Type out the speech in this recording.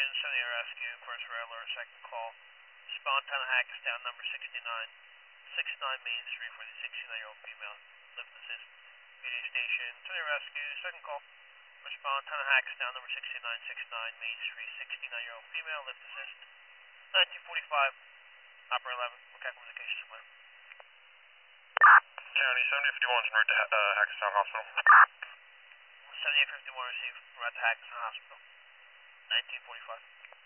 station, sending a rescue, first rail or second call. Respond 10 Hackettstown, number 69 Main Street for the 69-year-old female. Lift assist. PD station, sending a rescue, second call. Respond 10 Hackettstown, number 69 Main Street, 69-year-old female, lift assist. 1945, Operator 11, what communications plan? County 7051 is en route to Hackettstown Hospital. 7851 received, route to Hackettstown Hospital. 1945.